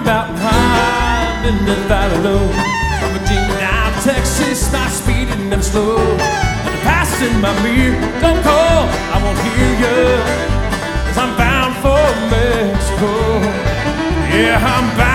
Mountain High, been to Valley Low. From Virginia down to Texas, not speeding them slow. And passing by me, don't call, I won't hear you, 'cause I'm bound for Mexico. Yeah, I'm bound